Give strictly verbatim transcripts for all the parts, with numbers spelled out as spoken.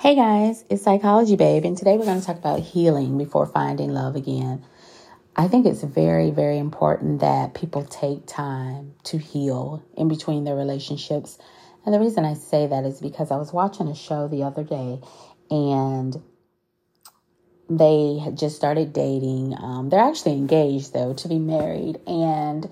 Hey guys, it's Psychology Babe, and today we're going to talk about healing before finding love again. I think it's very, very important that people take time to heal in between their relationships. And the reason I say that is because I was watching a show the other day, and they had just started dating. Um, they're actually engaged, though, to be married. And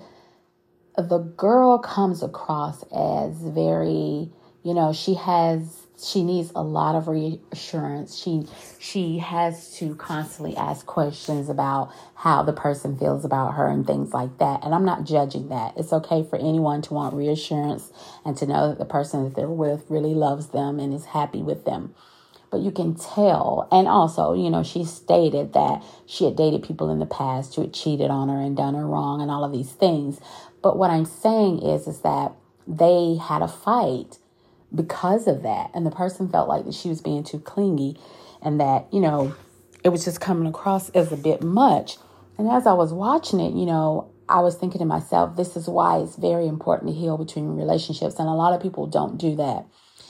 the girl comes across as very, you know, she has... She needs a lot of reassurance. She she has to constantly ask questions about how the person feels about her and things like that. And I'm not judging that. It's okay for anyone to want reassurance and to know that the person that they're with really loves them and is happy with them. But you can tell. And also, you know, she stated that she had dated people in the past who had cheated on her and done her wrong and all of these things. But what I'm saying is, is that they had a fight because of that. And the person felt like that she was being too clingy and that, you know, it was just coming across as a bit much. And as I was watching it, you know, I was thinking to myself, this is why it's very important to heal between relationships. And a lot of people don't do that.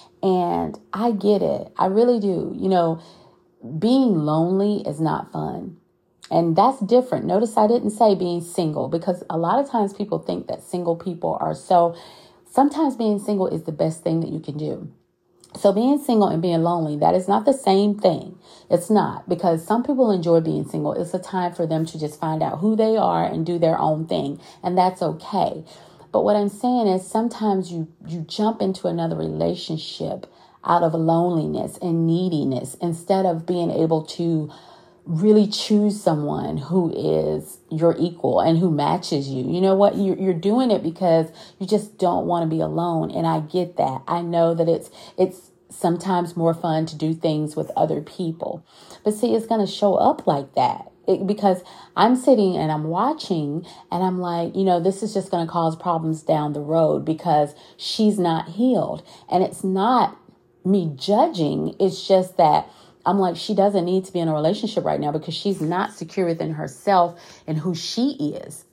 And I get it. I really do. You know, being lonely is not fun. And that's different. Notice I didn't say being single, because a lot of times people think that single people are so... Sometimes being single is the best thing that you can do. So being single and being lonely, that is not the same thing. It's not, because some people enjoy being single. It's a time for them to just find out who they are and do their own thing. And that's okay. But what I'm saying is sometimes you, you jump into another relationship out of loneliness and neediness instead of being able to really choose someone who is your equal and who matches you. You know what? You're, you're doing it because you just don't want to be alone. And I get that. I know that it's, it's sometimes more fun to do things with other people, but see, it's going to show up like that. It, because I'm sitting and I'm watching and I'm like, you know, this is just going to cause problems down the road because she's not healed. And it's not me judging. It's just that I'm like, she doesn't need to be in a relationship right now because she's not secure within herself and who she is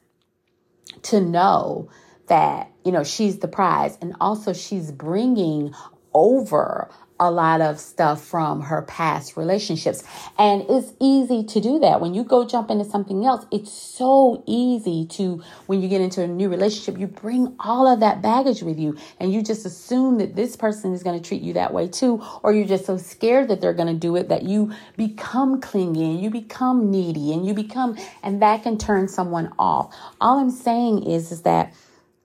to know that, you know, she's the prize. And also she's bringing over a lot of stuff from her past relationships. And it's easy to do that. When you go jump into something else, it's so easy to, when you get into a new relationship, you bring all of that baggage with you and you just assume that this person is going to treat you that way too. Or you're just so scared that they're going to do it that you become clingy and you become needy and you become, and that can turn someone off. All I'm saying is, is that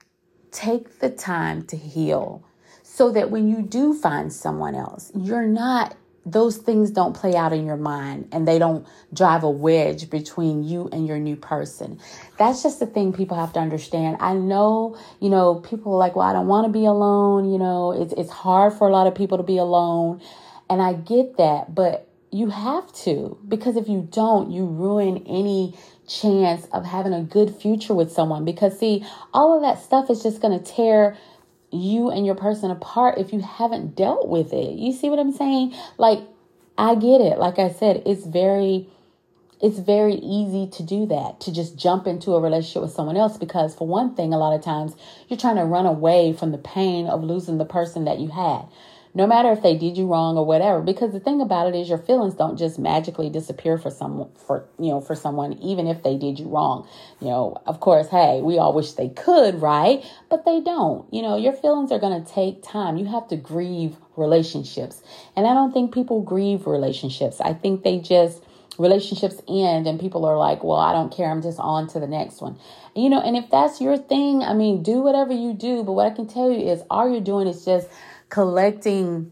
take the time to heal, so that when you do find someone else, you're not, those things don't play out in your mind and they don't drive a wedge between you and your new person. That's just the thing people have to understand. I know, you know, people are like, well, I don't want to be alone. You know, it's, it's hard for a lot of people to be alone. And I get that, but you have to, because if you don't, you ruin any chance of having a good future with someone. Because see, all of that stuff is just going to tear you and your person apart if you haven't dealt with it. You see what I'm saying? Like, I get it. Like I said, it's very, it's very easy to do that, to just jump into a relationship with someone else. Because for one thing, a lot of times you're trying to run away from the pain of losing the person that you had, no matter if they did you wrong or whatever. Because the thing about it is your feelings don't just magically disappear for someone, for, you know, for someone, even if they did you wrong. You know, of course, hey, we all wish they could, right? But they don't. You know, your feelings are going to take time. You have to grieve relationships. And I don't think people grieve relationships. I think they just, relationships end and people are like, well, I don't care. I'm just on to the next one. You know, and if that's your thing, I mean, do whatever you do. But what I can tell you is all you're doing is just collecting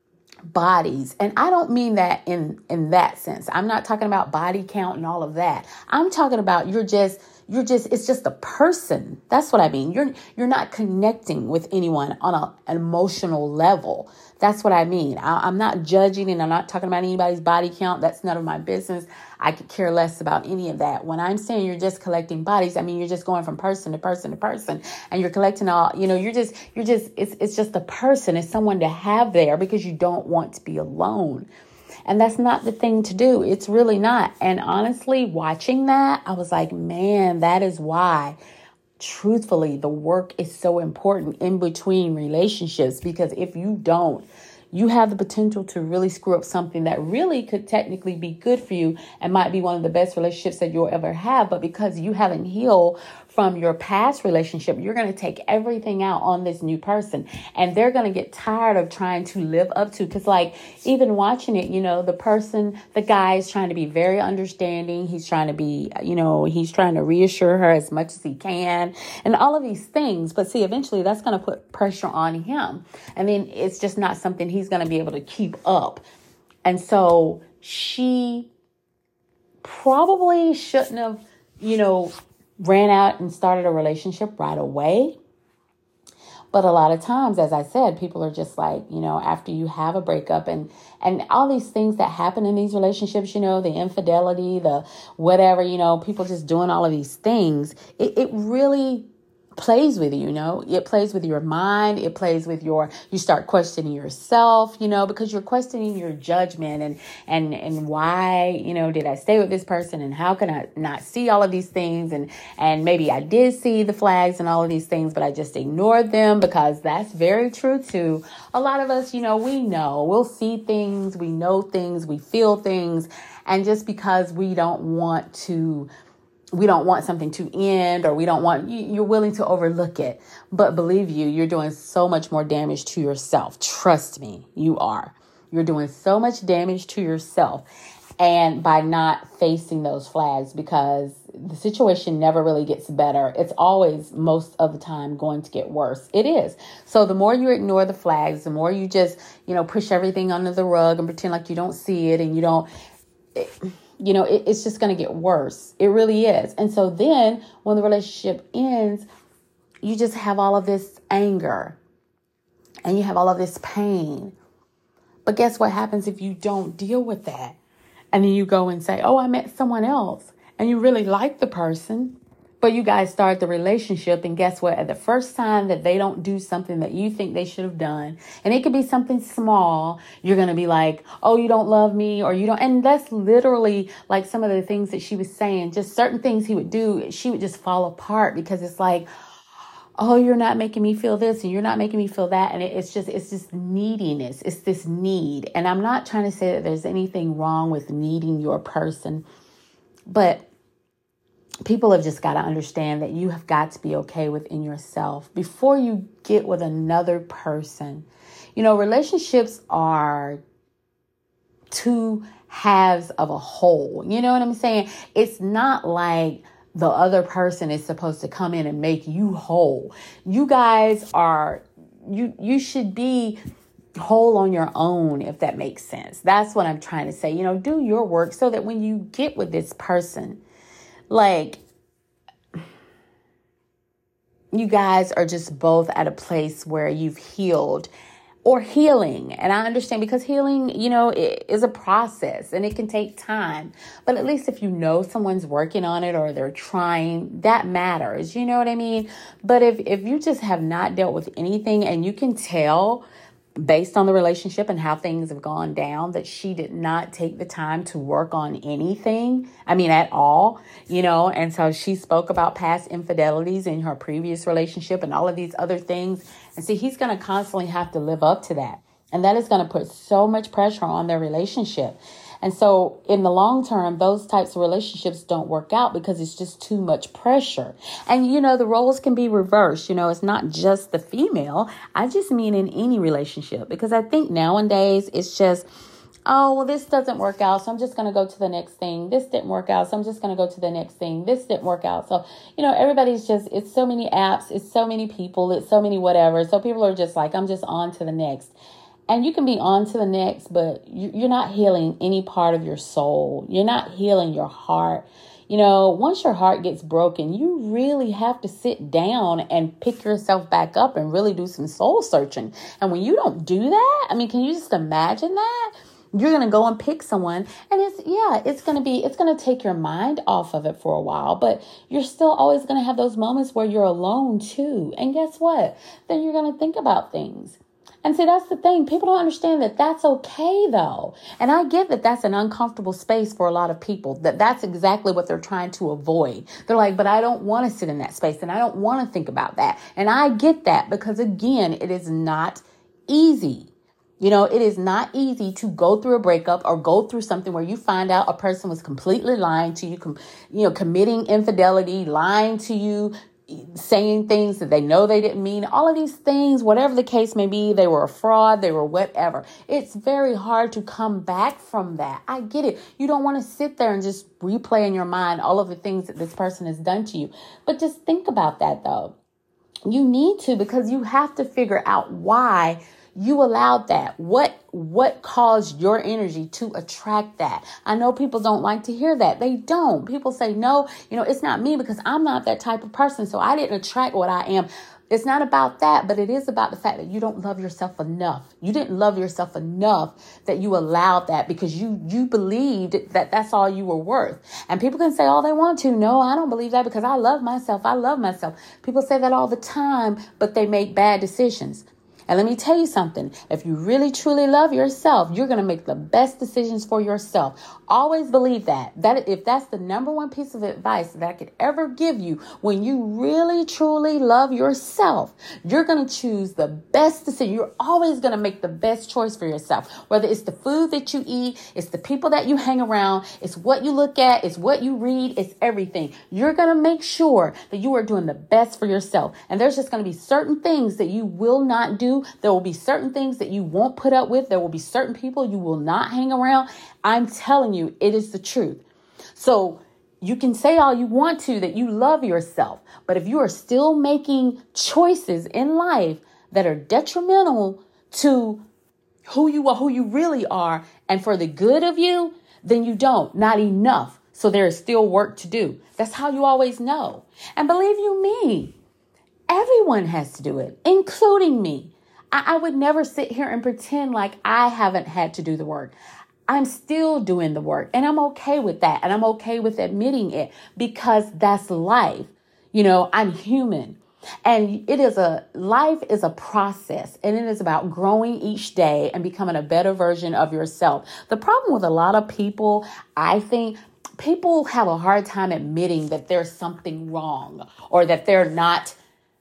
bodies. And I don't mean that in, in that sense. I'm not talking about body count and all of that. I'm talking about you're just, you're just, it's just a person. That's what I mean. You're, you're not connecting with anyone on a, an emotional level. That's what I mean. I, I'm not judging and I'm not talking about anybody's body count. That's none of my business. I could care less about any of that. When I'm saying you're just collecting bodies, I mean, you're just going from person to person to person and you're collecting all, you know, you're just, you're just, it's, it's just a person. It's someone to have there because you don't want to be alone. And that's not the thing to do. It's really not. And honestly, watching that, I was like, man, that is why, truthfully, the work is so important in between relationships. Because if you don't, you have the potential to really screw up something that really could technically be good for you and might be one of the best relationships that you'll ever have. But because you haven't healed from your past relationship, you're going to take everything out on this new person, and they're going to get tired of trying to live up to, because like even watching it, you know, the person, the guy is trying to be very understanding. He's trying to be, you know, he's trying to reassure her as much as he can and all of these things. But see, eventually that's going to put pressure on him. And then it's just not something he's going to be able to keep up. And so she probably shouldn't have, you know, ran out and started a relationship right away. But a lot of times, as I said, people are just like, you know, after you have a breakup and, and all these things that happen in these relationships, you know, the infidelity, the whatever, you know, people just doing all of these things, it, it really plays with you, you know, it plays with your mind. It plays with your, you start questioning yourself, you know, because you're questioning your judgment and, and, and why, you know, did I stay with this person and how can I not see all of these things? And, and maybe I did see the flags and all of these things, but I just ignored them, because that's very true too. A lot of us, you know, we know, we'll see things, we know things, we feel things. And just because we don't want to we don't want something to end, or we don't want, you're willing to overlook it. But believe you, you're doing so much more damage to yourself. Trust me, you are. You're doing so much damage to yourself. And by not facing those flags, because the situation never really gets better. It's always, most of the time, going to get worse. It is. So the more you ignore the flags, the more you just, you know, push everything under the rug and pretend like you don't see it and you don't, it, you know, it, it's just going to get worse. It really is. And so then when the relationship ends, you just have all of this anger and you have all of this pain. But guess what happens if you don't deal with that? And then you go and say, oh, I met someone else, and you really like the person, but you guys start the relationship. And guess what? At the first time that they don't do something that you think they should have done, and it could be something small, you're going to be like, oh, you don't love me, or you don't. And that's literally like some of the things that she was saying, just certain things he would do. She would just fall apart, because it's like, oh, you're not making me feel this and you're not making me feel that. And it, it's just, it's just neediness. It's this need. And I'm not trying to say that there's anything wrong with needing your person, but people have just got to understand that you have got to be okay within yourself before you get with another person. You know, relationships are two halves of a whole. You know what I'm saying? It's not like the other person is supposed to come in and make you whole. You guys are, you, you should be whole on your own, if that makes sense. That's what I'm trying to say. You know, do your work so that when you get with this person, like, you guys are just both at a place where you've healed or healing. And I understand, because healing, you know, is a process and it can take time. But at least if you know someone's working on it or they're trying, that matters. You know what I mean? But if, if you just have not dealt with anything, and you can tell based on the relationship and how things have gone down that she did not take the time to work on anything, I mean, at all, you know, and so she spoke about past infidelities in her previous relationship and all of these other things. And see, he's going to constantly have to live up to that. And that is going to put so much pressure on their relationship. And so in the long term, those types of relationships don't work out, because it's just too much pressure. And, you know, the roles can be reversed. You know, it's not just the female. I just mean in any relationship, because I think nowadays it's just, oh, well, this doesn't work out, so I'm just going to go to the next thing. This didn't work out, so I'm just going to go to the next thing. This didn't work out. So, you know, everybody's just, it's so many apps, it's so many people, it's so many whatever. So people are just like, I'm just on to the next. And you can be on to the next, but you're not healing any part of your soul. You're not healing your heart. You know, once your heart gets broken, you really have to sit down and pick yourself back up and really do some soul searching. And when you don't do that, I mean, can you just imagine that? You're going to go and pick someone, and it's, yeah, it's going to be, it's going to take your mind off of it for a while, but you're still always going to have those moments where you're alone too. And guess what? Then you're going to think about things. And see, that's the thing. People don't understand that that's okay, though. And I get that that's an uncomfortable space for a lot of people, that that's exactly what they're trying to avoid. They're like, but I don't want to sit in that space, and I don't want to think about that. And I get that, because, again, it is not easy. You know, it is not easy to go through a breakup or go through something where you find out a person was completely lying to you, com- you know, committing infidelity, lying to you, saying things that they know they didn't mean. All of these things, whatever the case may be, they were a fraud, they were whatever. It's very hard to come back from that. I get it. You don't want to sit there and just replay in your mind all of the things that this person has done to you. But just think about that, though. You need to, because you have to figure out why you allowed that. What what caused your energy to attract that? I know people don't like to hear that. They don't. People say, no, you know, it's not me because I'm not that type of person. So I didn't attract what I am. It's not about that, but it is about the fact that you don't love yourself enough. You didn't love yourself enough that you allowed that because you you believed that that's all you were worth. And people can say all they want to. No, I don't believe that because I love myself. I love myself. People say that all the time, but they make bad decisions. And let me tell you something. If you really, truly love yourself, you're going to make the best decisions for yourself. Always believe that. That if that's the number one piece of advice that I could ever give you, when you really, truly love yourself, you're going to choose the best decision. You're always going to make the best choice for yourself. Whether it's the food that you eat, it's the people that you hang around, it's what you look at, it's what you read, it's everything. You're going to make sure that you are doing the best for yourself. And there's just going to be certain things that you will not do. There will be certain things that you won't put up with. There will be certain people you will not hang around. I'm telling you, it is the truth. So you can say all you want to that you love yourself. But if you are still making choices in life that are detrimental to who you are, who you really are, and for the good of you, then you don't, not enough. So there is still work to do. That's how you always know. And believe you me, everyone has to do it, including me. I would never sit here and pretend like I haven't had to do the work. I'm still doing the work and I'm okay with that. And I'm okay with admitting it because that's life. You know, I'm human and it is a life is a process and it is about growing each day and becoming a better version of yourself. The problem with a lot of people, I think, people have a hard time admitting that there's something wrong or that they're not.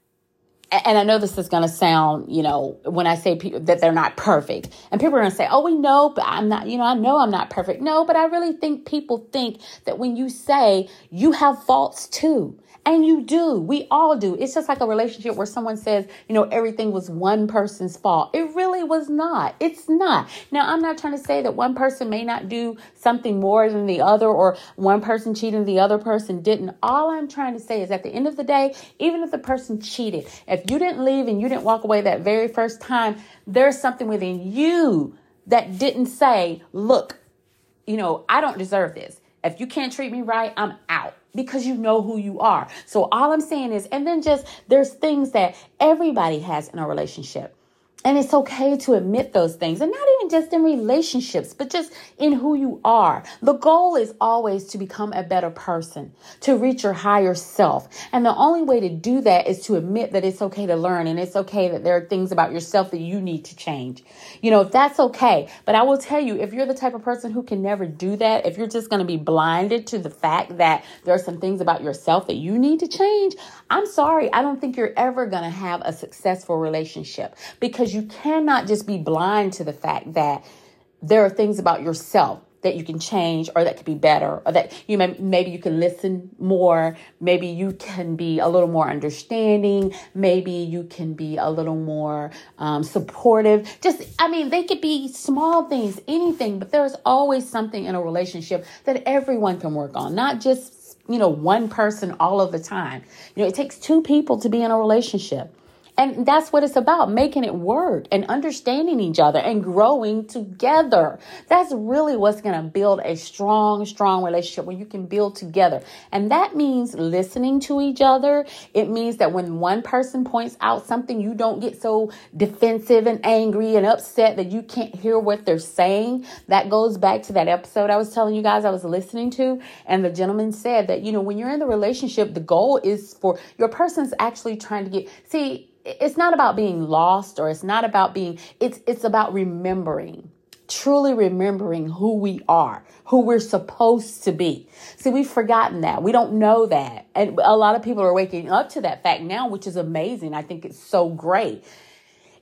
And I know this is going to sound, you know, when I say people, that they're not perfect and people are going to say, oh, we know, but I'm not, you know, I know I'm not perfect. No, but I really think people think that when you say you have faults too. And you do. We all do. It's just like a relationship where someone says, you know, everything was one person's fault. It really was not. It's not. Now, I'm not trying to say that one person may not do something more than the other or one person cheated and the other person didn't. All I'm trying to say is at the end of the day, even if the person cheated, if you didn't leave and you didn't walk away that very first time, there's something within you that didn't say, look, you know, I don't deserve this. If you can't treat me right, I'm out. Because you know who you are. So all I'm saying is, and then just there's things that everybody has in a relationship. And it's okay to admit those things, and not even just in relationships, but just in who you are. The goal is always to become a better person, to reach your higher self. And the only way to do that is to admit that it's okay to learn and it's okay that there are things about yourself that you need to change. You know, that's okay. But I will tell you, if you're the type of person who can never do that, if you're just going to be blinded to the fact that there are some things about yourself that you need to change, I'm sorry. I don't think you're ever going to have a successful relationship because you cannot just be blind to the fact that there are things about yourself that you can change or that could be better or that you may, maybe you can listen more. Maybe you can be a little more understanding. Maybe you can be a little more um, supportive. Just, I mean, they could be small things, anything, but there's always something in a relationship that everyone can work on, not just, you know, one person all of the time. You know, it takes two people to be in a relationship. And that's what it's about, making it work and understanding each other and growing together. That's really what's going to build a strong, strong relationship where you can build together. And that means listening to each other. It means that when one person points out something, you don't get so defensive and angry and upset that you can't hear what they're saying. That goes back to that episode I was telling you guys I was listening to. And the gentleman said that, you know, when you're in the relationship, the goal is for your person's actually trying to get, see, it's not about being lost or it's not about being, it's it's about remembering, truly remembering who we are, who we're supposed to be. See, we've forgotten that. We don't know that. And a lot of people are waking up to that fact now, which is amazing. I think it's so great.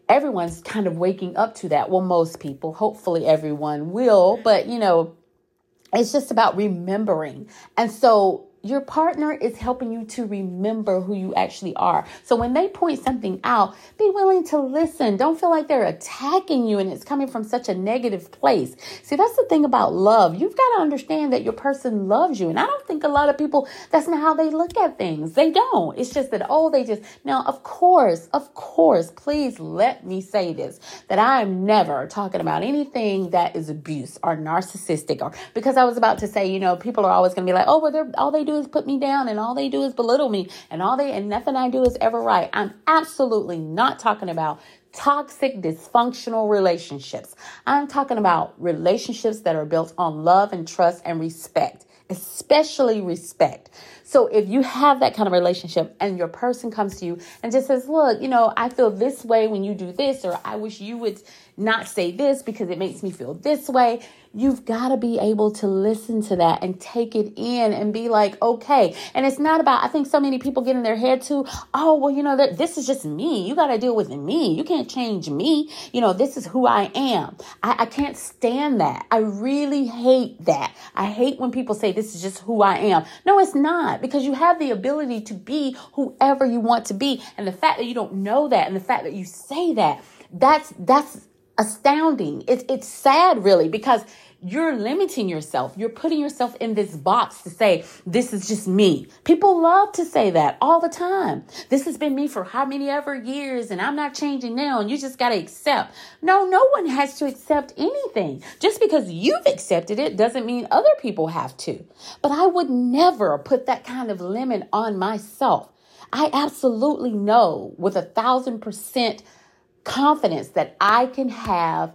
everyone's kind of waking up to that. Well, most people, hopefully everyone will, but you know, it's just about remembering. And so your partner is helping you to remember who you actually are. So when they point something out, be willing to listen. Don't feel like they're attacking you and it's coming from such a negative place. See, that's the thing about love. You've got to understand that your person loves you. And I don't think a lot of people, that's not how they look at things. They don't. It's just that, oh, they just, now, of course, of course, please let me say this, that I am never talking about anything that is abuse or narcissistic, or because I was about to say, you know, people are always going to be like, oh, well, they're, all they do is put me down and all they do is belittle me and all they and nothing I do is ever right. I'm absolutely not talking about toxic, dysfunctional relationships. I'm talking about relationships that are built on love and trust and respect, especially respect. So if you have that kind of relationship and your person comes to you and just says, look, you know, I feel this way when you do this, or I wish you would not say this because it makes me feel this way. You've got to be able to listen to that and take it in and be like, okay. And it's not about, I think so many people get in their head too. Oh, well, you know, that this is just me. You got to deal with me. You can't change me. You know, this is who I am. I, I can't stand that. I really hate that. I hate when people say this is just who I am. No, it's not, because you have the ability to be whoever you want to be. And the fact that you don't know that and the fact that you say that, that's, that's, astounding. It's it's sad, really, because you're limiting yourself. You're putting yourself in this box to say, this is just me. People love to say that all the time. This has been me for how many ever years and I'm not changing now and you just got to accept. No, no one has to accept anything. Just because you've accepted it doesn't mean other people have to. But I would never put that kind of limit on myself. I absolutely know with a thousand percent confidence that I can have,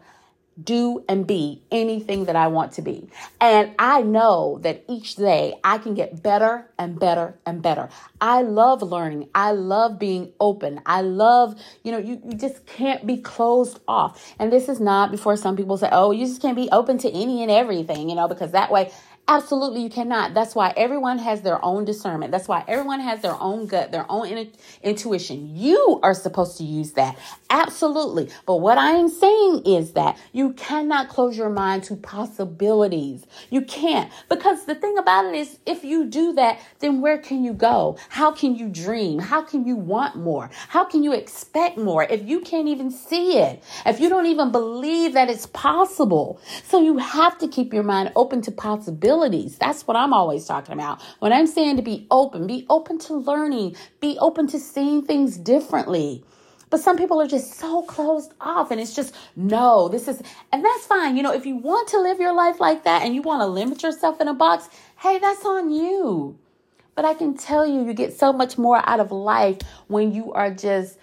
do, and be anything that I want to be. And I know that each day I can get better and better and better. I love learning. I love being open. I love, you know, you, you just can't be closed off. And this is not before some people say, oh, you just can't be open to any and everything, you know, because that way, absolutely, you cannot. That's why everyone has their own discernment. That's why everyone has their own gut, their own in- intuition. You are supposed to use that. Absolutely. But what I am saying is that you cannot close your mind to possibilities. You can't. Because the thing about it is, if you do that, then where can you go? How can you dream? How can you want more? How can you expect more if you can't even see it? If you don't even believe that it's possible? So you have to keep your mind open to possibilities. That's what I'm always talking about. When I'm saying to be open, be open to learning, be open to seeing things differently. But some people are just so closed off and it's just, no, this is, and that's fine. You know, if you want to live your life like that and you want to limit yourself in a box, hey, that's on you. But I can tell you, you get so much more out of life when you are just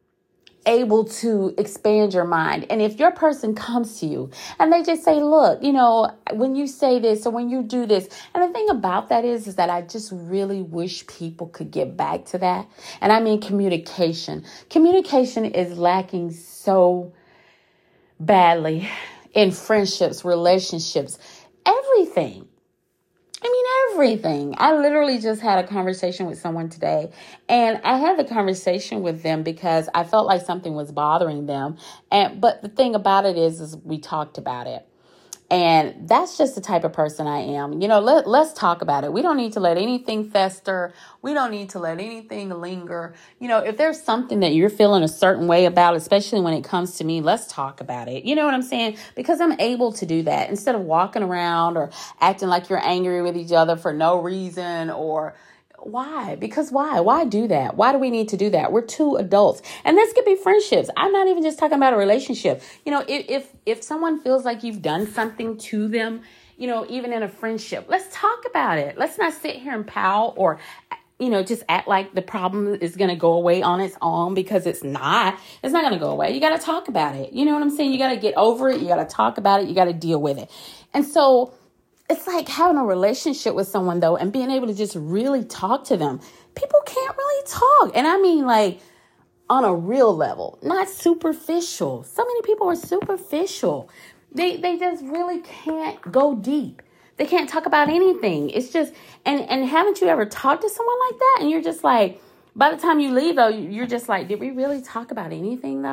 able to expand your mind. And if your person comes to you and they just say, look, you know, when you say this or when you do this, and the thing about that is, is that I just really wish people could get back to that. And I mean, communication. Communication is lacking so badly in friendships, relationships, everything. I mean, everything. I literally just had a conversation with someone today, and I had the conversation with them because I felt like something was bothering them. And but the thing about it is, is we talked about it. And that's just the type of person I am. You know, let, let's talk about it. We don't need to let anything fester. We don't need to let anything linger. You know, if there's something that you're feeling a certain way about, especially when it comes to me, let's talk about it. You know what I'm saying? Because I'm able to do that instead of walking around or acting like you're angry with each other for no reason. Or why? Because why? Why do that? Why do we need to do that? We're two adults. And this could be friendships. I'm not even just talking about a relationship. You know, if, if, if someone feels like you've done something to them, you know, even in a friendship, let's talk about it. Let's not sit here and pout or, you know, just act like the problem is going to go away on its own, because it's not. It's not going to go away. You got to talk about it. You know what I'm saying? You got to get over it. You got to talk about it. You got to deal with it. And so it's like having a relationship with someone, though, and being able to just really talk to them. People can't really talk. And I mean, like, on a real level, not superficial. So many people are superficial. They they just really can't go deep. They can't talk about anything. It's just, and, and haven't you ever talked to someone like that? And you're just like, by the time you leave, though, you're just like, did we really talk about anything, though?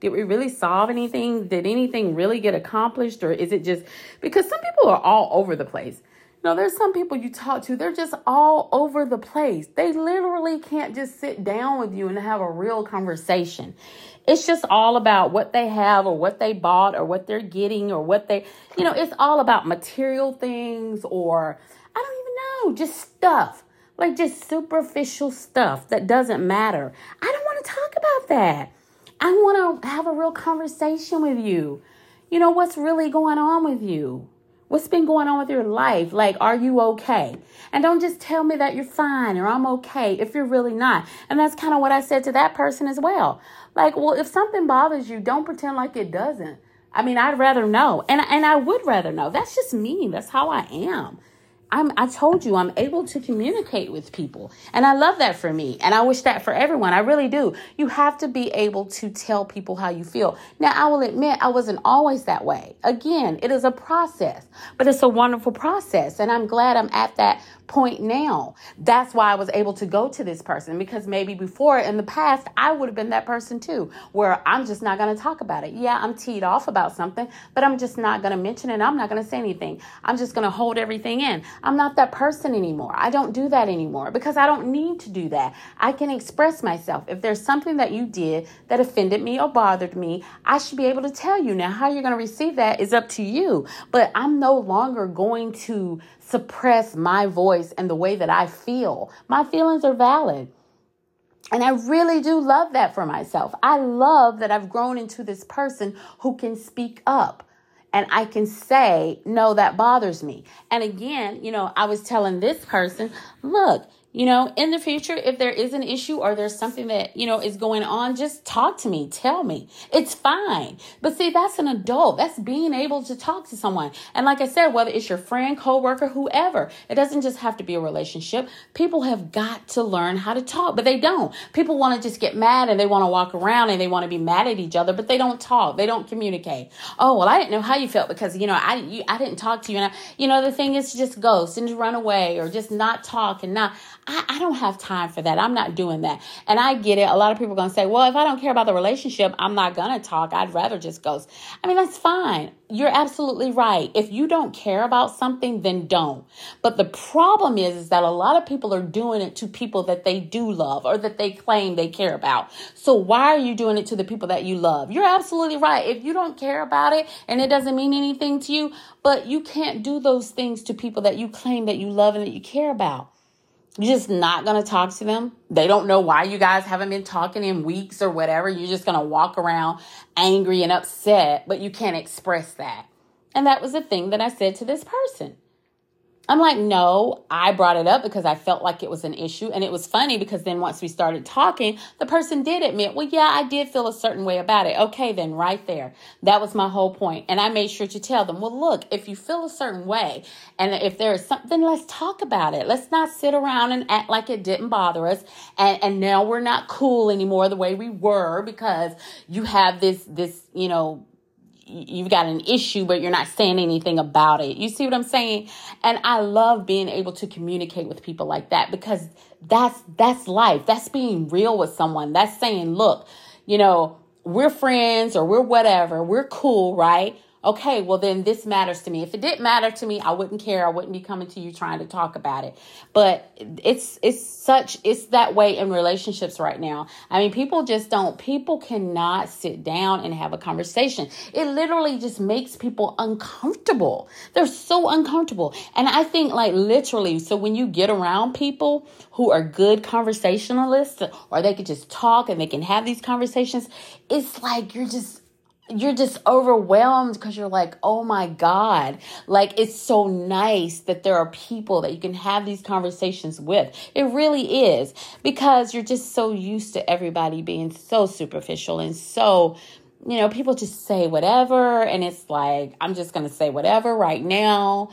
Did we really solve anything? Did anything really get accomplished? Or is it just because some people are all over the place? You know, there's some people you talk to, they're just all over the place. They literally can't just sit down with you and have a real conversation. It's just all about what they have or what they bought or what they're getting or what they, you know, it's all about material things or I don't even know, just stuff, like just superficial stuff that doesn't matter. I don't want to talk about that. I want to have a real conversation with you. You know, what's really going on with you? What's been going on with your life? Like, are you okay? And don't just tell me that you're fine or I'm okay if you're really not. And that's kind of what I said to that person as well. Like, well, if something bothers you, don't pretend like it doesn't. I mean, I'd rather know. And, and I would rather know. That's just me. That's how I am. I'm, I told you I'm able to communicate with people. And I love that for me. And I wish that for everyone. I really do. You have to be able to tell people how you feel. Now, I will admit I wasn't always that way. Again, it is a process, but it's a wonderful process. And I'm glad I'm at that point now. That's why I was able to go to this person, because maybe before in the past, I would have been that person too, where I'm just not going to talk about it. Yeah, I'm teed off about something, but I'm just not going to mention it. I'm not going to say anything. I'm just going to hold everything in. I'm not that person anymore. I don't do that anymore because I don't need to do that. I can express myself. If there's something that you did that offended me or bothered me, I should be able to tell you. Now, how you're going to receive that is up to you, but I'm no longer going to suppress my voice and the way that I feel. My feelings are valid. And I really do love that for myself. I love that I've grown into this person who can speak up. And I can say, no, that bothers me. And again, you know, I was telling this person, look, you know, in the future, if there is an issue or there's something that, you know, is going on, just talk to me. Tell me. It's fine. But see, that's an adult. That's being able to talk to someone. And like I said, whether it's your friend, coworker, whoever, it doesn't just have to be a relationship. People have got to learn how to talk, but they don't. People want to just get mad and they want to walk around and they want to be mad at each other, but they don't talk. They don't communicate. Oh, well, I didn't know how you felt because, you know, I you, I didn't talk to you. And, I, you know, the thing is to just ghost and to run away or just not talk and not. I, I don't have time for that. I'm not doing that. And I get it. A lot of people are going to say, well, if I don't care about the relationship, I'm not going to talk. I'd rather just ghost. I mean, that's fine. You're absolutely right. If you don't care about something, then don't. But the problem is, is that a lot of people are doing it to people that they do love or that they claim they care about. So why are you doing it to the people that you love? You're absolutely right. If you don't care about it and it doesn't mean anything to you, but you can't do those things to people that you claim that you love and that you care about. You're just not going to talk to them. They don't know why you guys haven't been talking in weeks or whatever. You're just going to walk around angry and upset, but you can't express that. And that was the thing that I said to this person. I'm like, no, I brought it up because I felt like it was an issue. And it was funny because then once we started talking, the person did admit, well, yeah, I did feel a certain way about it. Okay, then right there. That was my whole point. And I made sure to tell them, well, look, if you feel a certain way and if there is something, let's talk about it. Let's not sit around and act like it didn't bother us. And, and now we're not cool anymore the way we were because you have this, this, you know, you've got an issue, but you're not saying anything about it. You see what I'm saying? And I love being able to communicate with people like that because that's, that's life. That's being real with someone. That's saying, look, you know, we're friends or we're whatever. We're cool, right? Okay, well, then this matters to me. If it didn't matter to me, I wouldn't care. I wouldn't be coming to you trying to talk about it. But it's it's such, it's that way in relationships right now. I mean, people just don't, people cannot sit down and have a conversation. It literally just makes people uncomfortable. They're so uncomfortable. And I think like literally, so when you get around people who are good conversationalists or they could just talk and they can have these conversations, it's like you're just, You're just overwhelmed because you're like, oh my God, like it's so nice that there are people that you can have these conversations with. It really is because you're just so used to everybody being so superficial and so, you know, people just say whatever. And it's like, I'm just going to say whatever right now,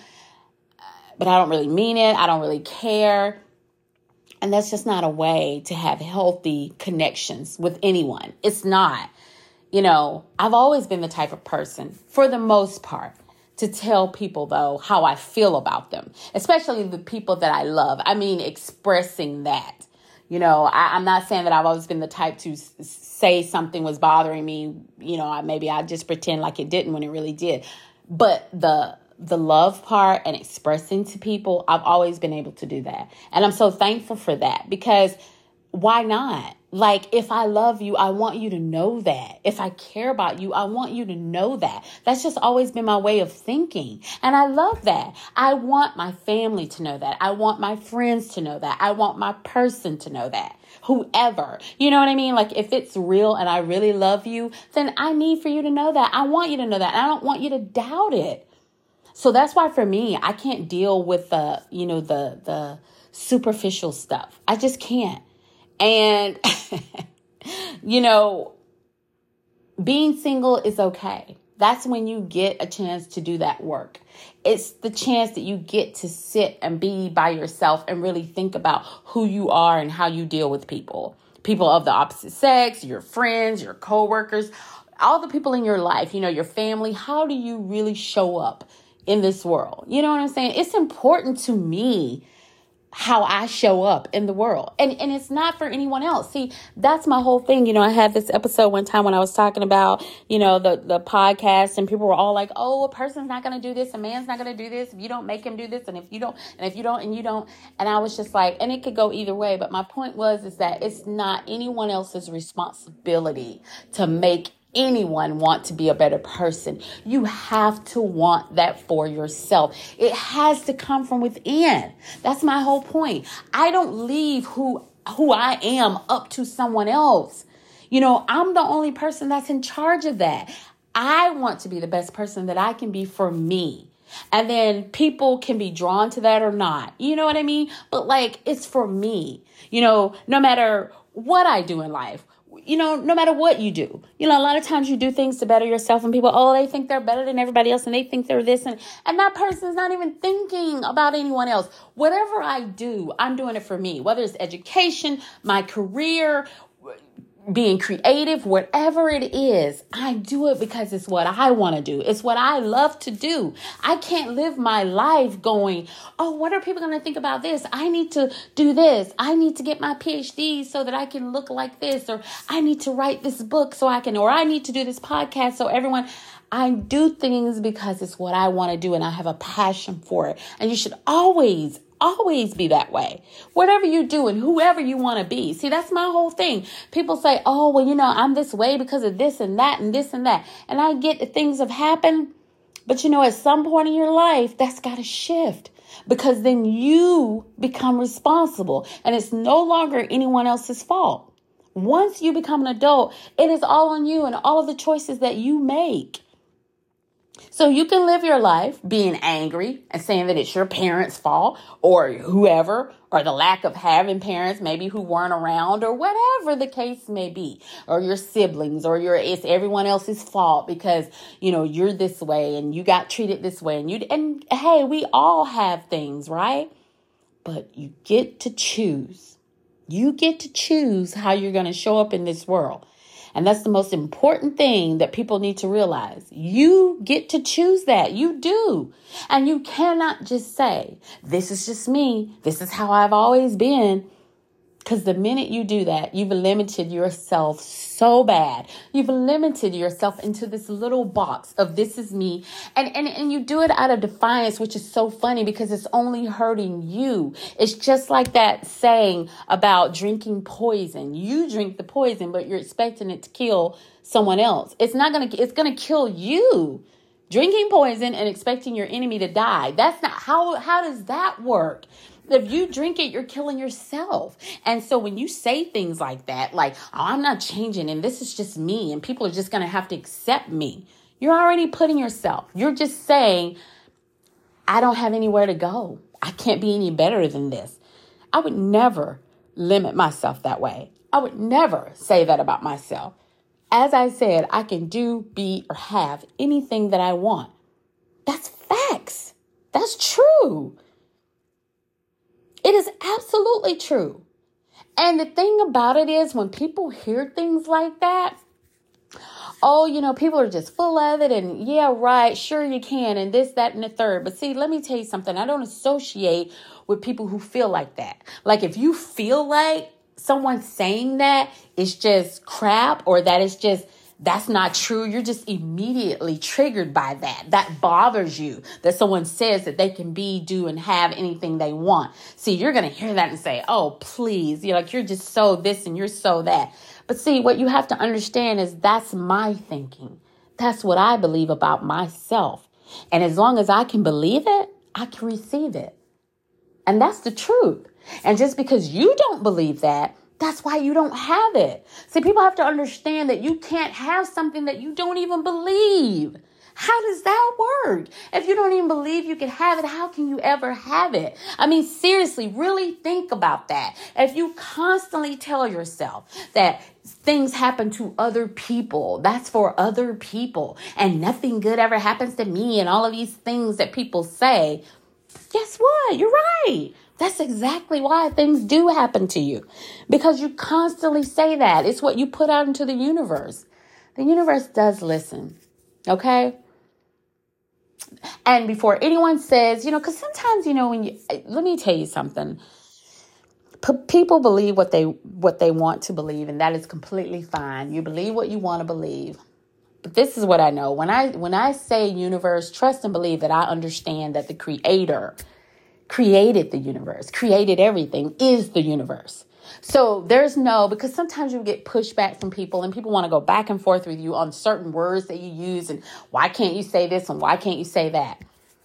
but I don't really mean it. I don't really care. And that's just not a way to have healthy connections with anyone. It's not. You know, I've always been the type of person, for the most part, to tell people, though, how I feel about them, especially the people that I love. I mean, expressing that, You know, I, I'm not saying that I've always been the type to s- say something was bothering me. You know, I, maybe I just pretend like it didn't when it really did. But the the love part and expressing to people, I've always been able to do that. And I'm so thankful for that, because why not? Like, if I love you, I want you to know that. If I care about you, I want you to know that. That's just always been my way of thinking. And I love that. I want my family to know that. I want my friends to know that. I want my person to know that. Whoever, you know what I mean? Like, if it's real and I really love you, then I need for you to know that. I want you to know that. And I don't want you to doubt it. So that's why for me, I can't deal with the, you know, the, the superficial stuff. I just can't. And, you know, being single is okay. That's when you get a chance to do that work. It's the chance that you get to sit and be by yourself and really think about who you are and how you deal with people. People of the opposite sex, your friends, your coworkers, all the people in your life, you know, your family. How do you really show up in this world? You know what I'm saying? It's important to me how I show up in the world. And and it's not for anyone else. See, that's my whole thing. You know, I had this episode one time when I was talking about, you know, the, the podcast, and people were all like, oh, a person's not going to do this. A man's not going to do this. If you don't make him do this. And if you don't, and if you don't, and you don't. And I was just like, and it could go either way. But my point was, is that it's not anyone else's responsibility to make anyone want to be a better person. You have to want that for yourself. It has to come from within. That's my whole point. I don't leave who who I am up to someone else. You know, I'm the only person that's in charge of that. I want to be the best person that I can be for me. And then people can be drawn to that or not. You know what I mean? But like, it's for me. You know, no matter what I do in life, you know, no matter what you do, you know, a lot of times you do things to better yourself, and people, oh, they think they're better than everybody else, and they think they're this, and, and that person is not even thinking about anyone else. Whatever I do, I'm doing it for me, whether it's education, my career, being creative, whatever it is, I do it because it's what I want to do. It's what I love to do. I can't live my life going, oh, what are people going to think about this? I need to do this. I need to get my P H D so that I can look like this, or I need to write this book so I can, or I need to do this podcast so everyone. I do things because it's what I want to do, and I have a passion for it. And you should always, always be that way. Whatever you do and whoever you want to be. See, that's my whole thing. People say, oh, well, you know, I'm this way because of this and that and this and that. And I get that things have happened. But, you know, at some point in your life, that's got to shift, because then you become responsible, and it's no longer anyone else's fault. Once you become an adult, it is all on you and all of the choices that you make. So you can live your life being angry and saying that it's your parents' fault, or whoever, or the lack of having parents, maybe who weren't around, or whatever the case may be, or your siblings, or your, it's everyone else's fault because, you know, you're this way and you got treated this way, and you, and hey, we all have things, right? But you get to choose. You get to choose how you're going to show up in this world. And that's the most important thing that people need to realize. You get to choose that. You do. And you cannot just say, this is just me. This is how I've always been. Because the minute you do that, you've limited yourself so bad. You've limited yourself into this little box of this is me. And, and, and you do it out of defiance, which is so funny because it's only hurting you. It's just like that saying about drinking poison. You drink the poison, but you're expecting it to kill someone else. It's not going to, it's going to kill you. Drinking poison and expecting your enemy to die. That's not, how, how does that work? If you drink it, you're killing yourself. And so when you say things like that, like, oh, I'm not changing and this is just me and people are just going to have to accept me, you're already putting yourself. You're just saying, I don't have anywhere to go. I can't be any better than this. I would never limit myself that way. I would never say that about myself. As I said, I can do, be, or have anything that I want. That's facts. That's true. It is absolutely true. And the thing about it is, when people hear things like that, oh, you know, people are just full of it. And yeah, right. Sure, you can. And this, that, and the third. But see, let me tell you something. I don't associate with people who feel like that. Like if you feel like someone saying that is just crap, or that is just, that's not true, you're just immediately triggered by that. That bothers you, that someone says that they can be, do, and have anything they want. See, you're going to hear that and say, oh, please, you're like, you're just so this and you're so that. But see, what you have to understand is that's my thinking. That's what I believe about myself. And as long as I can believe it, I can receive it. And that's the truth. And just because you don't believe that, that's why you don't have it. See, people have to understand that you can't have something that you don't even believe. How does that work? If you don't even believe you can have it, how can you ever have it? I mean, seriously, really think about that. If you constantly tell yourself that things happen to other people, that's for other people, and nothing good ever happens to me, and all of these things that people say, guess what? You're right. That's exactly why things do happen to you, because you constantly say that. It's what you put out into the universe. The universe does listen, okay? And before anyone says, you know, because sometimes, you know, when you, let me tell you something. P- people believe what they what they want to believe, and that is completely fine. You believe what you want to believe. But this is what I know. When I when I say universe, trust and believe that I understand that the creator created the universe, created everything, is the universe. So there's no, because sometimes you get pushback from people and people want to go back and forth with you on certain words that you use, and why can't you say this and why can't you say that?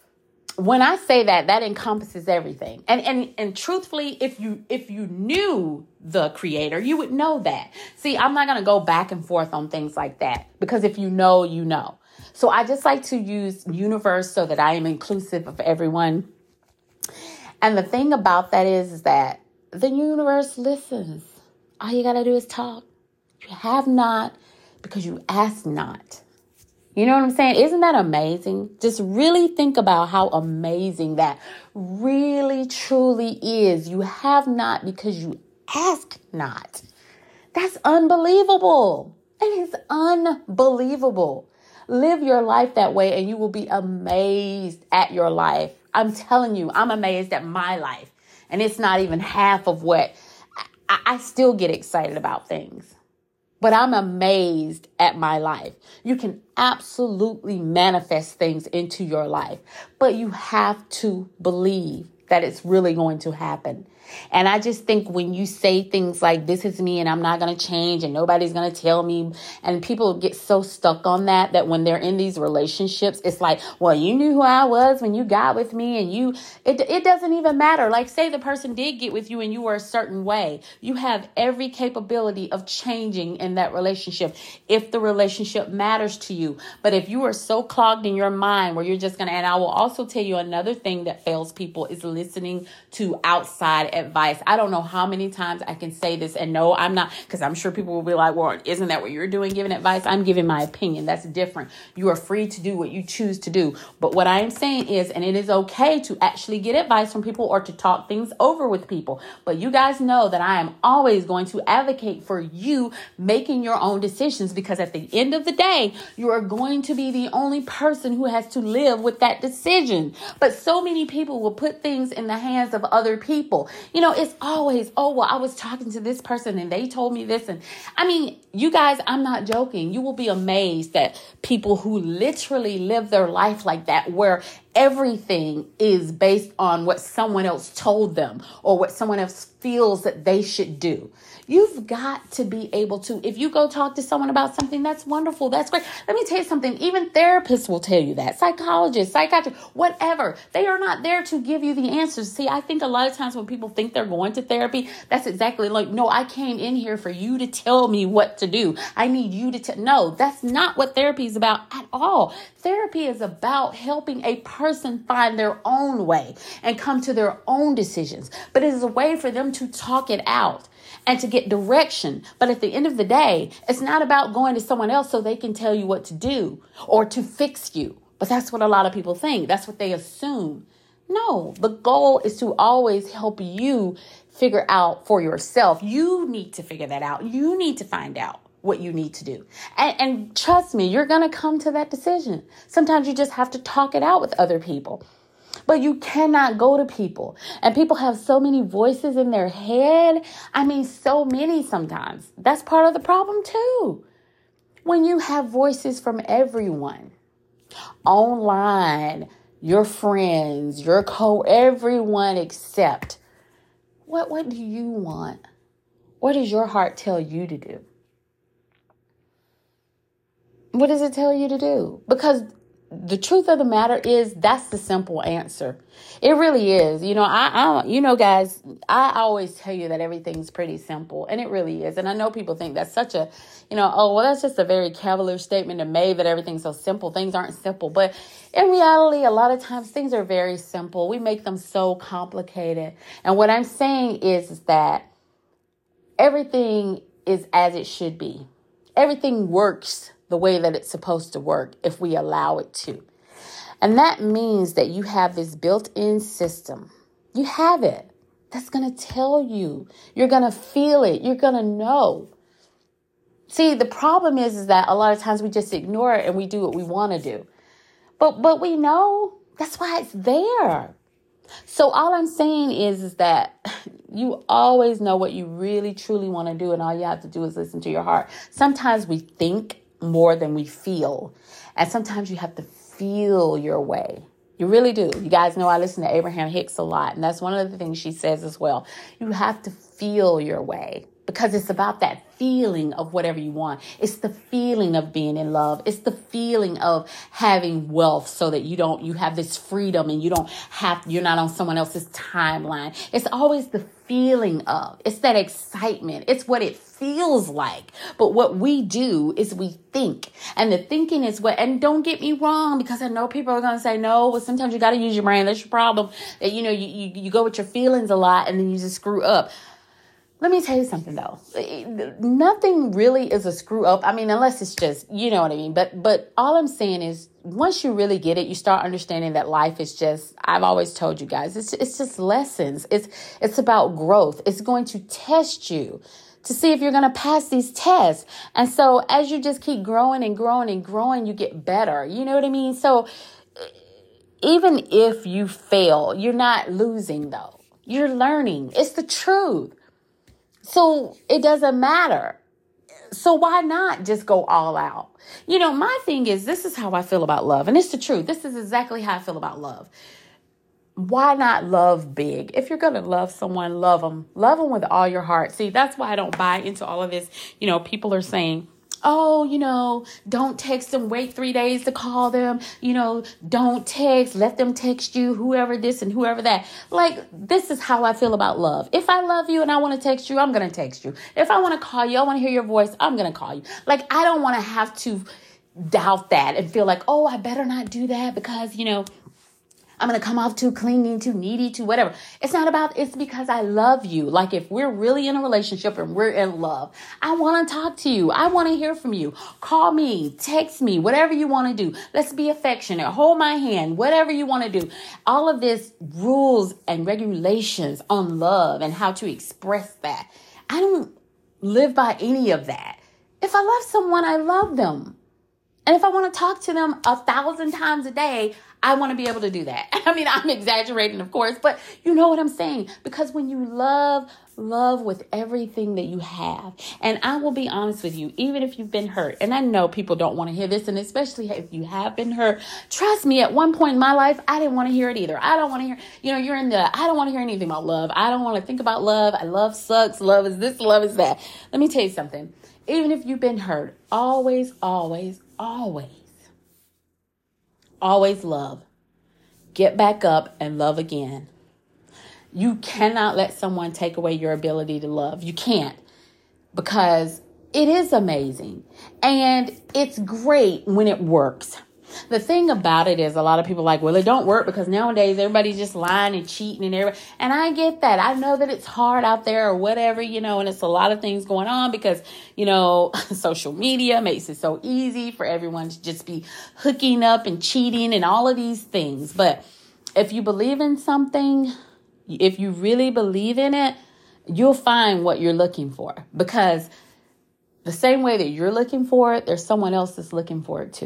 When I say that, that encompasses everything. And and and truthfully, if you if you knew the creator, you would know that. See, I'm not going to go back and forth on things like that, because if you know, you know. So I just like to use universe so that I am inclusive of everyone. And the thing about that is, is that the universe listens. All you got to do is talk. You have not because you ask not. You know what I'm saying? Isn't that amazing? Just really think about how amazing that really, truly is. You have not because you ask not. That's unbelievable. It is unbelievable. Live your life that way and you will be amazed at your life. I'm telling you, I'm amazed at my life. And it's not even half of what I, I still get excited about things. But I'm amazed at my life. You can absolutely manifest things into your life, but you have to believe that it's really going to happen. And I just think when you say things like, this is me and I'm not going to change and nobody's going to tell me, and people get so stuck on that, that when they're in these relationships, it's like, well, you knew who I was when you got with me, and you, it, it doesn't even matter. Like, say the person did get with you and you were a certain way. You have every capability of changing in that relationship if the relationship matters to you. But if you are so clogged in your mind where you're just going to, and I will also tell you another thing that fails people is listening to outside advice. I don't know how many times I can say this, and no, I'm not, because I'm sure people will be like, well, isn't that what you're doing, giving advice? I'm giving my opinion. That's different. You are free to do what you choose to do. But what I am saying is, and it is okay to actually get advice from people or to talk things over with people. But you guys know that I am always going to advocate for you making your own decisions, because at the end of the day, you are going to be the only person who has to live with that decision. But so many people will put things in the hands of other people. You know, it's always, oh, well, I was talking to this person and they told me this. And I mean, you guys, I'm not joking. You will be amazed at people who literally live their life like that, where everything is based on what someone else told them or what someone else feels that they should do. You've got to be able to, if you go talk to someone about something, that's wonderful. That's great. Let me tell you something. Even therapists will tell you that. Psychologists, psychiatrists, whatever. They are not there to give you the answers. See, I think a lot of times when people think they're going to therapy, that's exactly like, no, I came in here for you to tell me what to do. I need you to tell. No, that's not what therapy is about at all. Therapy is about helping a person find their own way and come to their own decisions. But it is a way for them to talk it out and to get direction. But at the end of the day, it's not about going to someone else so they can tell you what to do or to fix you. But that's what a lot of people think. That's what they assume. No, the goal is to always help you figure out for yourself. You need to figure that out. You need to find out what you need to do. And, and trust me, you're going to come to that decision. Sometimes you just have to talk it out with other people. But you cannot go to people. And people have so many voices in their head. I mean, so many sometimes. That's part of the problem too. When you have voices from everyone, online, your friends, your co, everyone except, what, what do you want? What does your heart tell you to do? What does it tell you to do? Because the truth of the matter is, that's the simple answer. It really is. You know, I, I, you know, guys, I always tell you that everything's pretty simple, and it really is. And I know people think that's such a, you know, oh, well, that's just a very cavalier statement to make, that everything's so simple. Things aren't simple. But in reality, a lot of times things are very simple. We make them so complicated. And what I'm saying is, is that everything is as it should be. Everything works the way that it's supposed to work if we allow it to. And that means that you have this built-in system. You have it. That's going to tell you. You're going to feel it. You're going to know. See, the problem is, is that a lot of times we just ignore it and we do what we want to do. But but we know. That's why it's there. So all I'm saying is, is that you always know what you really, truly want to do. And all you have to do is listen to your heart. Sometimes we think more than we feel. And sometimes you have to feel your way. You really do. You guys know I listen to Abraham Hicks a lot. And that's one of the things she says as well. You have to feel your way, because it's about that feeling of whatever you want. It's the feeling of being in love. It's the feeling of having wealth so that you don't, you have this freedom and you don't have, you're not on someone else's timeline. It's always the feeling of, it's that excitement. It's what it feels like. But what we do is we think, and the thinking is what, and don't get me wrong, because I know people are going to say, no, well, sometimes you got to use your brain. That's your problem. That, you know, you, you, you go with your feelings a lot and then you just screw up. Let me tell you something, though. Nothing really is a screw up. I mean, unless it's just, you know what I mean. But but all I'm saying is, once you really get it, you start understanding that life is just, I've always told you guys, it's it's just lessons. It's it's about growth. It's going to test you to see if you're going to pass these tests. And so as you just keep growing and growing and growing, you get better. You know what I mean? So even if you fail, you're not losing, though. You're learning. It's the truth. So it doesn't matter. So why not just go all out? You know, my thing is, this is how I feel about love. And it's the truth. This is exactly how I feel about love. Why not love big? If you're going to love someone, love them. Love them with all your heart. See, that's why I don't buy into all of this. You know, people are saying, oh, you know, don't text them, wait three days to call them. You know, don't text, let them text you, whoever this and whoever that. Like, this is how I feel about love. If I love you and I want to text you, I'm going to text you. If I want to call you, I want to hear your voice, I'm going to call you. Like, I don't want to have to doubt that and feel like, oh, I better not do that because, you know, I'm going to come off too clingy, too needy, too whatever. It's not about, it's because I love you. Like, if we're really in a relationship and we're in love, I want to talk to you. I want to hear from you. Call me, text me, whatever you want to do. Let's be affectionate. Hold my hand, whatever you want to do. All of this rules and regulations on love and how to express that. I don't live by any of that. If I love someone, I love them. And if I want to talk to them a thousand times a day, I want to be able to do that. I mean, I'm exaggerating, of course, but you know what I'm saying? Because when you love, love with everything that you have. And I will be honest with you, even if you've been hurt, and I know people don't want to hear this, and especially if you have been hurt, trust me, at one point in my life, I didn't want to hear it either. I don't want to hear, you know, you're in the, I don't want to hear anything about love. I don't want to think about love. I love sucks. Love is this, love is that. Let me tell you something. Even if you've been hurt, always, always, always, always love. Get back up and love again. You cannot let someone take away your ability to love. You can't, because it is amazing and it's great when it works. The thing about it is, a lot of people are like, well, it don't work because nowadays everybody's just lying and cheating and everybody. And I get that. I know that it's hard out there or whatever, you know, and it's a lot of things going on because, you know, social media makes it so easy for everyone to just be hooking up and cheating and all of these things. But if you believe in something, if you really believe in it, you'll find what you're looking for, because the same way that you're looking for it, there's someone else that's looking for it too.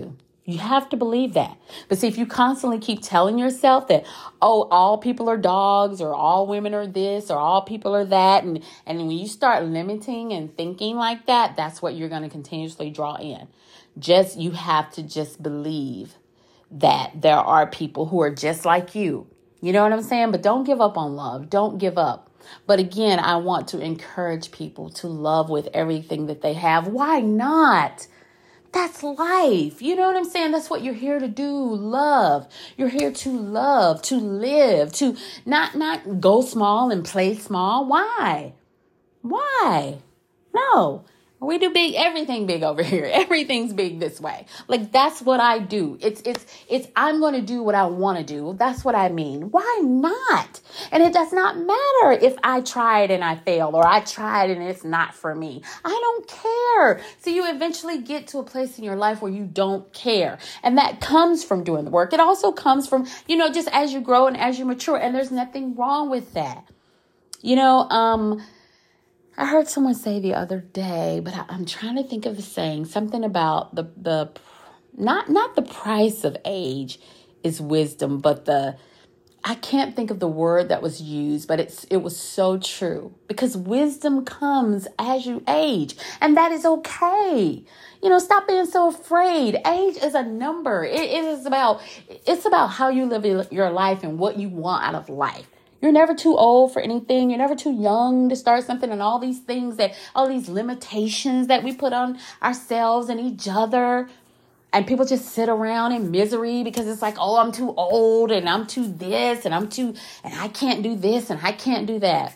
You have to believe that. But see, if you constantly keep telling yourself that, oh, all people are dogs, or all women are this, or all people are that, and, and when you start limiting and thinking like that, that's what you're going to continuously draw in. Just, you have to just believe that there are people who are just like you. You know what I'm saying? But don't give up on love. Don't give up. But again, I want to encourage people to love with everything that they have. Why not? That's life. You know what I'm saying? That's what you're here to do. Love. You're here to love, to live, to not, not go small and play small. Why? Why? No. We do big, everything big over here. Everything's big this way. Like, that's what I do. It's, it's, it's, I'm going to do what I want to do. That's what I mean. Why not? And it does not matter if I tried and I failed, or I tried and it's not for me. I don't care. So you eventually get to a place in your life where you don't care. And that comes from doing the work. It also comes from, you know, just as you grow and as you mature, and there's nothing wrong with that. You know, um, I heard someone say the other day, but I, I'm trying to think of the saying, something about the, the, not, not the price of age is wisdom, but the, I can't think of the word that was used, but it's, it was so true, because wisdom comes as you age, and that is okay. You know, stop being so afraid. Age is a number. It, it is about, it's about how you live your life and what you want out of life. You're never too old for anything. You're never too young to start something, and all these things that, all these limitations that we put on ourselves and each other. And people just sit around in misery because it's like, oh, I'm too old, and I'm too this, and I'm too, and I can't do this, and I can't do that.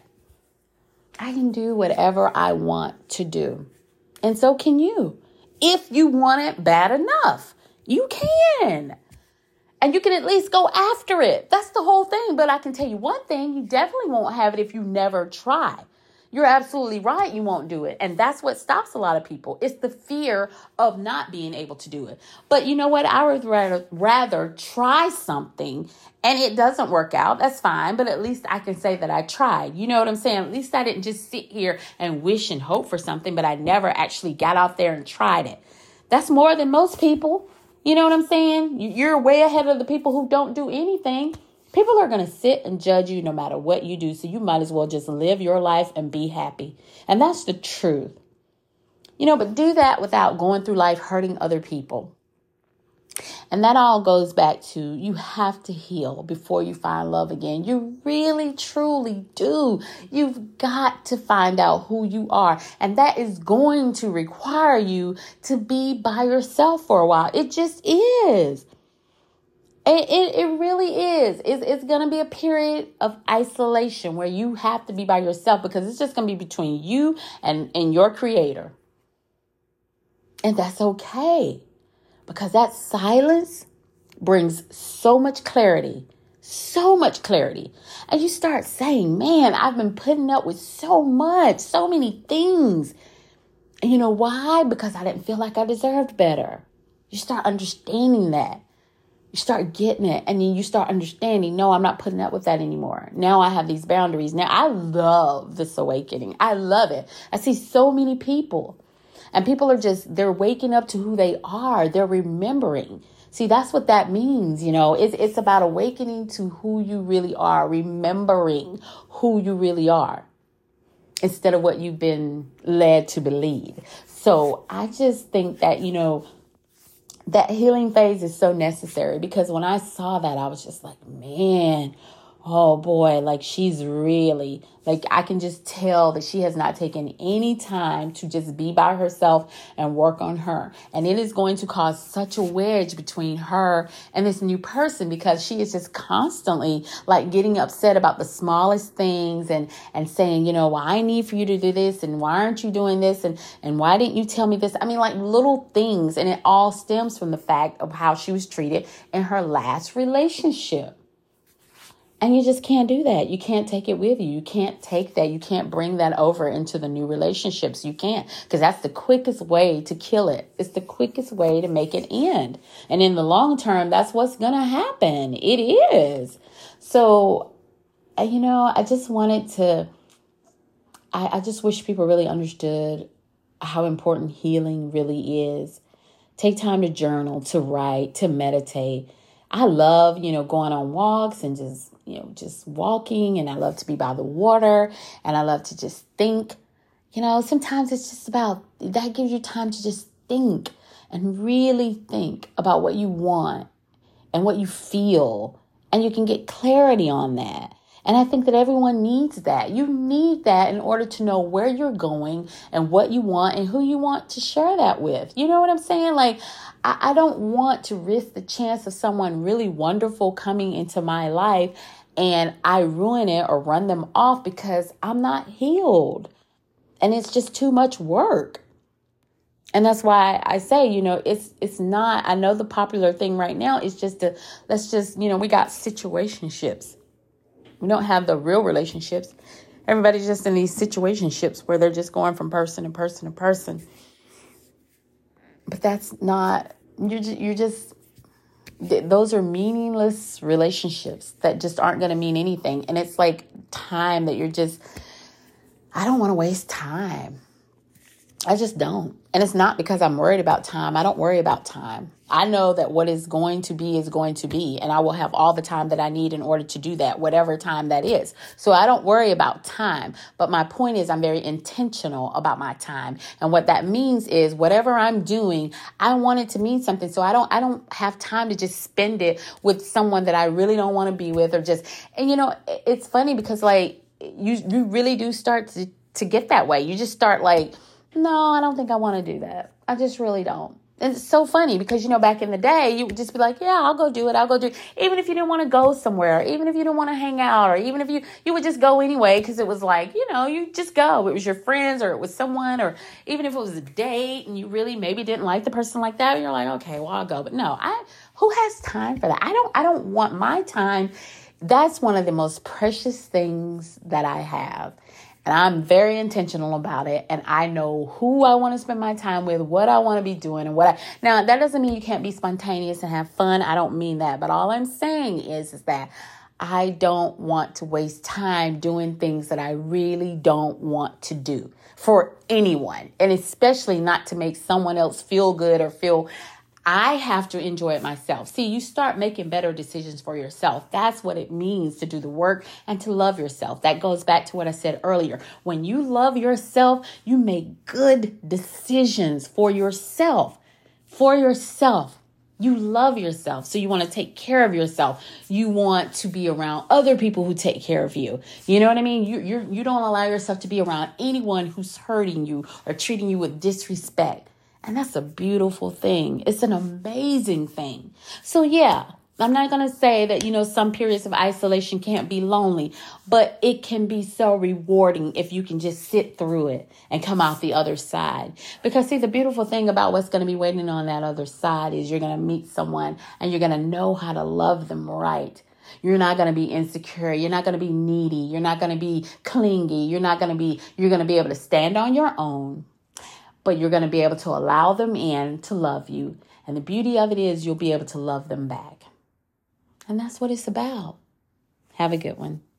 I can do whatever I want to do. And so can you. If you want it bad enough, you can. And you can at least go after it. That's the whole thing. But I can tell you one thing, you definitely won't have it if you never try. You're absolutely right. You won't do it. And that's what stops a lot of people. It's the fear of not being able to do it. But you know what? I would rather, rather try something and it doesn't work out. That's fine. But at least I can say that I tried. You know what I'm saying? At least I didn't just sit here and wish and hope for something, but I never actually got out there and tried it. That's more than most people. You know what I'm saying? You're way ahead of the people who don't do anything. People are going to sit and judge you no matter what you do. So you might as well just live your life and be happy. And that's the truth. You know, but do that without going through life hurting other people. And that all goes back to, you have to heal before you find love again. You really, truly do. You've got to find out who you are. And that is going to require you to be by yourself for a while. It just is. It, it, it really is. It's, it's going to be a period of isolation where you have to be by yourself, because it's just going to be between you and, and your creator. And that's okay. Because that silence brings so much clarity, so much clarity. And you start saying, man, I've been putting up with so much, so many things. And you know why? Because I didn't feel like I deserved better. You start understanding that. You start getting it. And then you start understanding, no, I'm not putting up with that anymore. Now I have these boundaries. Now I love this awakening. I love it. I see so many people. And people are just, they're waking up to who they are. They're remembering. See, that's what that means. You know, it's, it's about awakening to who you really are, remembering who you really are instead of what you've been led to believe. So I just think that, you know, that healing phase is so necessary, because when I saw that, I was just like, man, oh boy, like she's really, like I can just tell that she has not taken any time to just be by herself and work on her. And it is going to cause such a wedge between her and this new person, because she is just constantly like getting upset about the smallest things and, and saying, you know, well, I need for you to do this. And why aren't you doing this? And, and why didn't you tell me this? I mean, like little things. And it all stems from the fact of how she was treated in her last relationship. And you just can't do that. You can't take it with you. You can't take that. You can't bring that over into the new relationships. You can't, because that's the quickest way to kill it. It's the quickest way to make it end. And in the long term, that's what's going to happen. It is. So, you know, I just wanted to, I, I just wish people really understood how important healing really is. Take time to journal, to write, to meditate. I love, you know, going on walks and just, you know, just walking. And I love to be by the water. And I love to just think. You know, sometimes it's just about, that gives you time to just think and really think about what you want and what you feel. And you can get clarity on that. And I think that everyone needs that. You need that in order to know where you're going and what you want and who you want to share that with. You know what I'm saying? Like, I, I don't want to risk the chance of someone really wonderful coming into my life and I ruin it or run them off because I'm not healed. And it's just too much work. And that's why I say, you know, it's it's not, I know the popular thing right now is just to, let's just, you know, we got situationships. We don't have the real relationships. Everybody's just in these situationships where they're just going from person to person to person. But that's not, you're just, you're just, those are meaningless relationships that just aren't going to mean anything. And it's like time that you're just, I don't want to waste time. I just don't. And it's not because I'm worried about time. I don't worry about time. I know that what is going to be is going to be, and I will have all the time that I need in order to do that, whatever time that is. So I don't worry about time. But my point is I'm very intentional about my time. And what that means is whatever I'm doing, I want it to mean something. So I don't I don't have time to just spend it with someone that I really don't want to be with or just, and you know, it's funny because like you you really do start to, to get that way. You just start like, no, I don't think I want to do that. I just really don't. And it's so funny because, you know, back in the day, you would just be like, yeah, I'll go do it. I'll go do it. Even if you didn't want to go somewhere, even if you didn't want to hang out, or even if you, you would just go anyway, because it was like, you know, you just go. It was your friends or it was someone, or even if it was a date and you really maybe didn't like the person like that, you're like, okay, well, I'll go. But no, I, who has time for that? I don't, I don't want my time. That's one of the most precious things that I have. And I'm very intentional about it. And I know who I want to spend my time with, what I want to be doing, and what I... Now, that doesn't mean you can't be spontaneous and have fun. I don't mean that. But all I'm saying is, is that I don't want to waste time doing things that I really don't want to do for anyone. And especially not to make someone else feel good or feel... I have to enjoy it myself. See, you start making better decisions for yourself. That's what it means to do the work and to love yourself. That goes back to what I said earlier. When you love yourself, you make good decisions for yourself. For yourself. You love yourself. So you want to take care of yourself. You want to be around other people who take care of you. You know what I mean? You you you don't allow yourself to be around anyone who's hurting you or treating you with disrespect. And that's a beautiful thing. It's an amazing thing. So yeah, I'm not going to say that, you know, some periods of isolation can't be lonely, but it can be so rewarding if you can just sit through it and come out the other side. Because see, the beautiful thing about what's going to be waiting on that other side is you're going to meet someone and you're going to know how to love them right. You're not going to be insecure. You're not going to be needy. You're not going to be clingy. You're not going to be, you're going to be able to stand on your own. But you're going to be able to allow them in to love you. And the beauty of it is you'll be able to love them back. And that's what it's about. Have a good one.